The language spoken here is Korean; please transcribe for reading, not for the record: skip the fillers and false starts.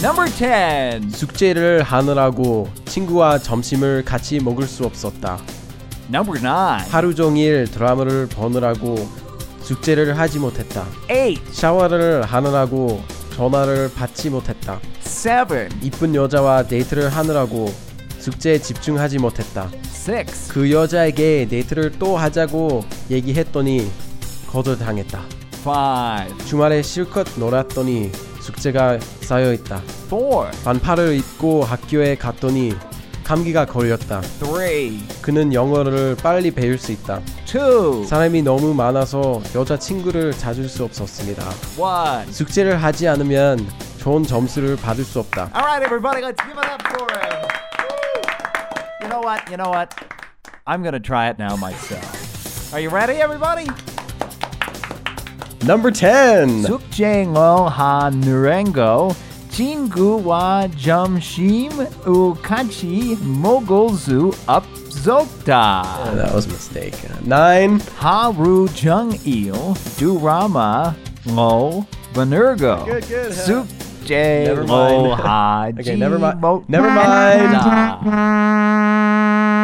Number 10. 숙제를 하느라고 친구와 점심을 같이 먹을 수 없었다. Number 9. 하루 종일 드라마를 보느라고 숙제를 하지 못했다. 8. 샤워를 하느라고 전화를 받지 못했다. 7. 이쁜 여자와 데이트를 하느라고 숙제에 집중하지 못했다. 6. 그 여자에게 데이트를 또 하자고 얘기했더니 거절당했다. 5. 주말에 실컷 놀았더니 숙제가 쌓여있다. 4. 반팔을 입고 학교에 갔더니 감기가 걸렸다. 3. 그는 영어를 빨리 배울 수 있다. 2. 사람이 너무 많아서 여자친구를 찾을 수 없었습니다. 1. 숙제를 하지 않으면 좋은 점수를 받을 수 없다. Alright, everybody, let's give it up for him. You know what? I'm gonna try it now myself. Are you ready, everybody? Number 10. 숙제를 하는 거 친구와 점심을 같이 먹을 수 없었다. That was a mistake. 9. 하루 종일 드라마를 보는 거 Good. 숙제를 Never mind. 하지 Okay, never mind. 못했다. Never mind.